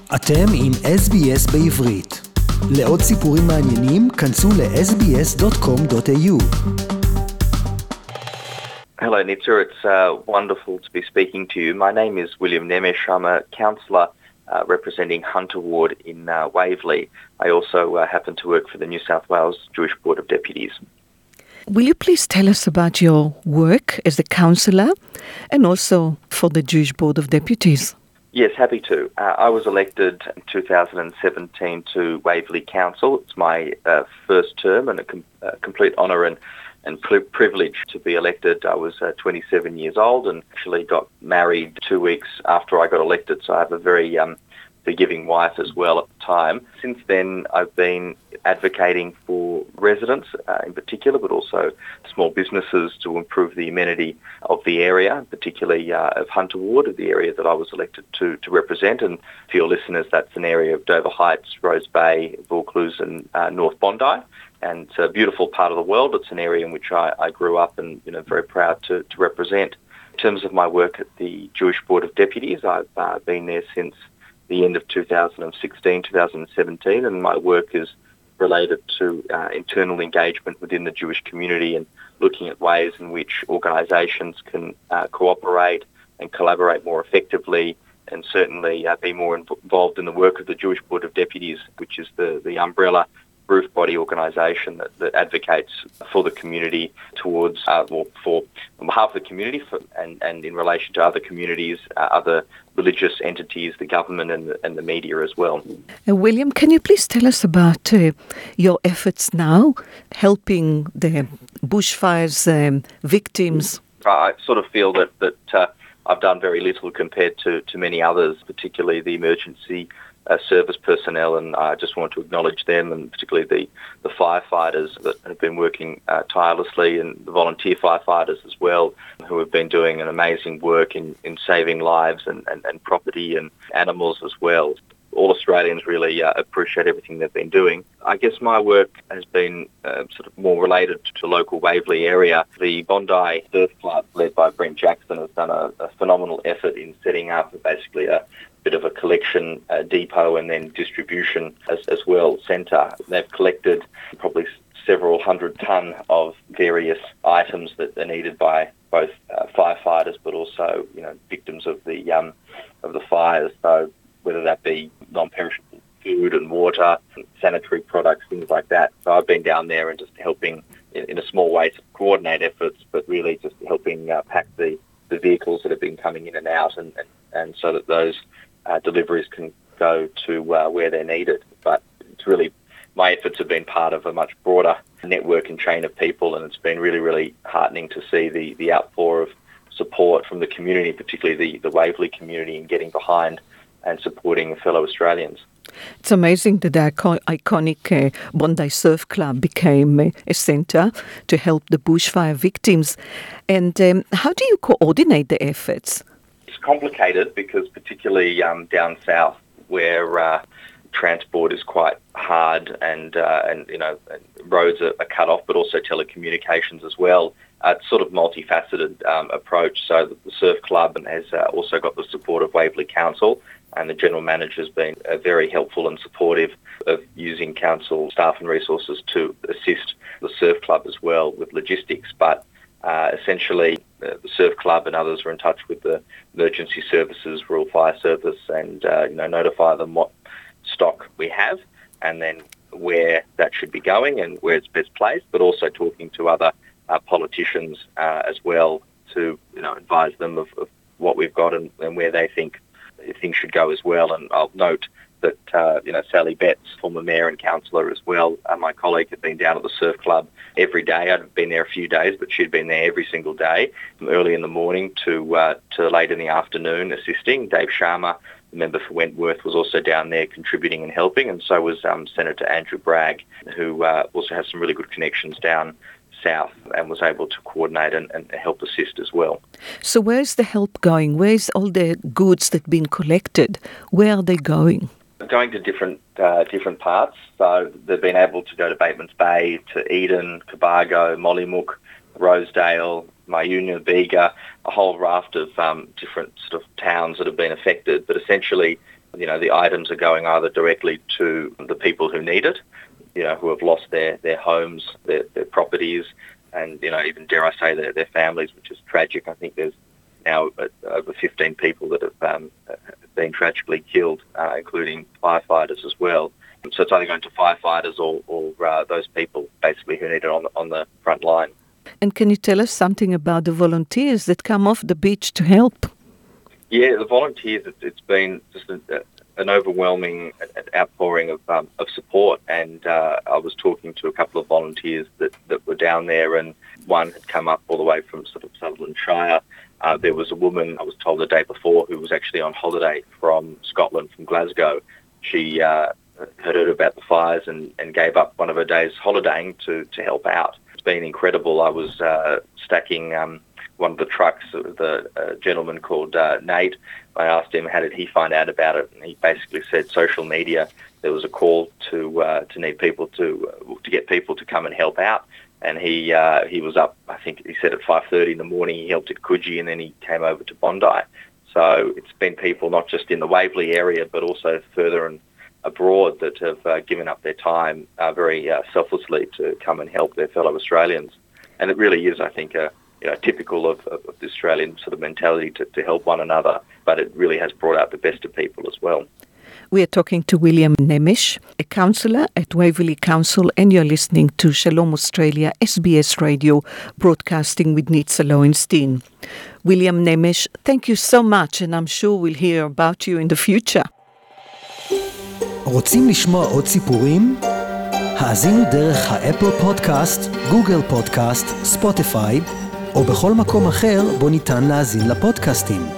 אתם עם SBS בעברית. לעוד סיפורים מעניינים, כנסו ל-sbs.com.au. Hello Nitsa, it's wonderful to be speaking to you. My name is William Nemesh. I'm a councillor representing Hunter Ward in Waverley. I also happen to work for the New South Wales Jewish Board of Deputies. Will you please tell us about your work as a councillor and also for the Jewish Board of Deputies? Yes, happy to. I was elected in 2017 to Waverley Council. It's my first term and a complete honour and privilege to be elected. I was 27 years old and actually got married 2 weeks after I got elected, so I have a very forgiving wife as well at the time. Since then, I've been advocating for residents in particular, but also small businesses to improve the amenity of the area, particularly of Hunter Ward, the area that I was elected to represent. And for your listeners, that's an area of Dover Heights, Rose Bay, Vaucluse and North Bondi. And it's a beautiful part of the world. It's an area in which I grew up and very proud to represent. In terms of my work at the Jewish Board of Deputies, I've been there since the end of 2016, 2017, and my work is related to internal engagement within the Jewish community and looking at ways in which organisations can cooperate and collaborate more effectively and certainly be more involved in the work of the Jewish Board of Deputies, which is the umbrella roof body organisation that advocates for the community towards, on behalf of the community and in relation to other communities, other religious entities, the government and the media as well. William, can you please tell us about your efforts now, helping the bushfires victims? I sort of feel that I've done very little compared to many others, particularly the emergency service personnel, and I just want to acknowledge them, and particularly the firefighters that have been working tirelessly, and the volunteer firefighters as well, who have been doing an amazing work in saving lives and property and animals as well. All Australians really appreciate everything they've been doing. I guess my work has been sort of more related to the local Waverley area. The Bondi Surf Club, led by Brent Jackson, has done a phenomenal effort in setting up basically a bit of a collection depot and then distribution as well centre. They've collected probably several 100 tonne of various items that are needed by both firefighters but also victims of the fires. So whether that be non-perishable food and water, sanitary products, things like that. So I've been down there and just helping in a small way to coordinate efforts, but really just helping pack the vehicles that have been coming in and out and so that those deliveries can go to where they're needed. But it's really, my efforts have been part of a much broader network and chain of people, and it's been really, really heartening to see the outpour of support from the community, particularly the Waverley community, in getting behind and supporting fellow Australians. It's amazing that the iconic Bondi Surf Club became a centre to help the bushfire victims. And how do you coordinate the efforts? It's complicated because particularly down south where transport is quite hard and roads are cut off, but also telecommunications as well. It's sort of multifaceted approach. So the Surf Club has also got the support of Waverley Council, and the General Manager has been very helpful and supportive of using council staff and resources to assist the Surf Club as well with logistics. But essentially, the Surf Club and others are in touch with the emergency services, Rural Fire Service, and notify them what stock we have and then where that should be going and where it's best placed, but also talking to other politicians as well to advise them of what we've got and where they think things should go as well. And I'll note that Sally Betts, former mayor and councillor as well, my colleague, had been down at the Surf Club every day. I'd been there a few days, but she'd been there every single day, from early in the morning to late in the afternoon, assisting. Dave Sharma, the member for Wentworth, was also down there contributing and helping, and so was Senator Andrew Bragg, who also has some really good connections down south and was able to coordinate and help assist as well. So where's the help going? Where's all the goods that have been collected? Where are they going? Going to different parts. So they've been able to go to Bateman's Bay, to Eden, Cobargo, Mollymook, Rosedale, Myunya, Bega, a whole raft of different sort of towns that have been affected. But essentially, The items are going either directly to the people who need it, who have lost their homes, their properties, and, even, dare I say, their families, which is tragic. I think there's now over 15 people that have been tragically killed, including firefighters as well. So it's either going to firefighters or those people basically who need it on the front line. And can you tell us something about the volunteers that come off the beach to help? Yeah, the volunteers, it's been just an overwhelming outpouring of support. And I was talking to a couple of volunteers that were down there, and one had come up all the way from sort of Sutherland Shire. There was a woman, I was told the day before, who was actually on holiday from Scotland, from Glasgow. She had heard about the fires and gave up one of her days holidaying to help out. It's been incredible. I was stacking one of the trucks with a gentleman called Nate. I asked him how did he find out about it, and he basically said social media. There was a call to need people to get people to come and help out, and he was up. I think he said at 5:30 in the morning. He helped at Coogee, and then he came over to Bondi. So it's been people not just in the Waverley area, but also further and abroad that have given up their time very selflessly to come and help their fellow Australians. And it really is, I think, typical of the Australian sort of mentality to help one another, but it really has brought out the best of people as well. We are talking to William Nemish, a counsellor at Waverley Council, and you're listening to Shalom Australia, SBS Radio, broadcasting with Nitza Lowenstein. William Nemish, thank you so much, and I'm sure we'll hear about you in the future. רוצים לשמוע עוד סיפורים? האזינו דרך האפל פודקאסט, גוגל פודקאסט, ספוטיפיי, או בכל מקום אחר בו ניתן להאזין לפודקאסטים.